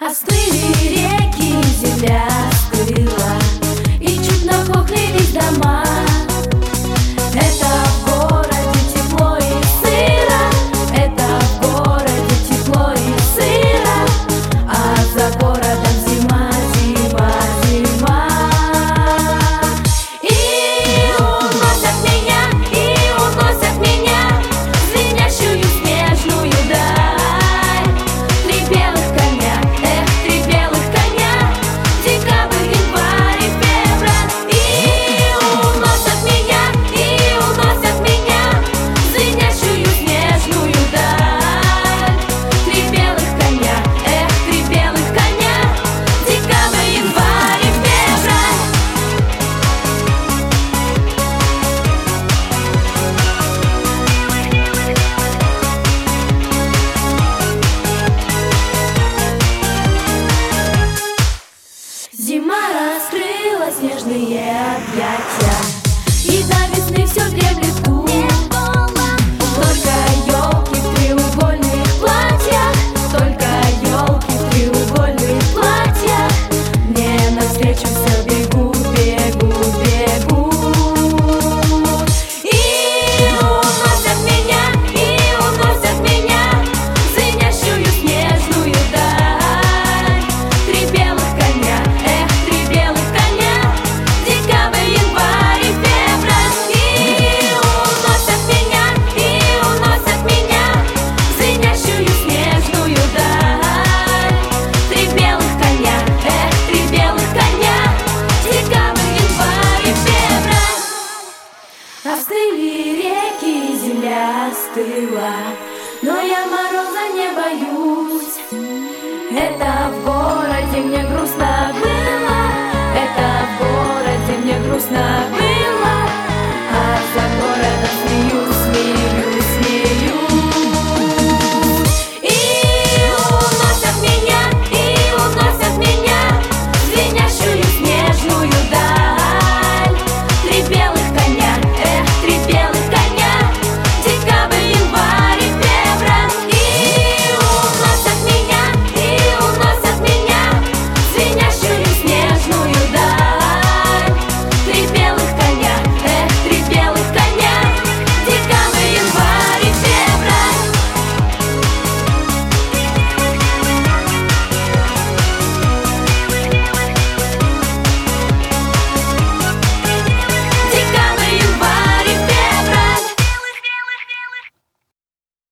Остыли реки, земля остыла, и чуть нахохлились дома. Это в городе тепло и сыро, это в городе тепло и сыро, а за городом зима, зима, зима. И уносят меня в звенящую снежную даль. Три белых коня, три белых коня, декабрь, январь и февраль. И уносят меня в звенящую снежную даль. Три белых коня, три белых коня, декабрь, январь и февраль. Зима раскрыла снежные объятия, и до весны все дремлет тут. Только елки в треугольных платьях, только елки в треугольных платьях мне навстречу все бегут, бегут, бегут. И уносят меня в звенящую снежную даль. Три белых коня, три белых коня, декабрь, январь и февраль. И уносят меня в звенящую снежную даль. Три белых коня, три белых коня, декабрь, январь и февраль. Остыли реки, земля остыла, но я мороза не боюсь. Это в городе мне грустно быть.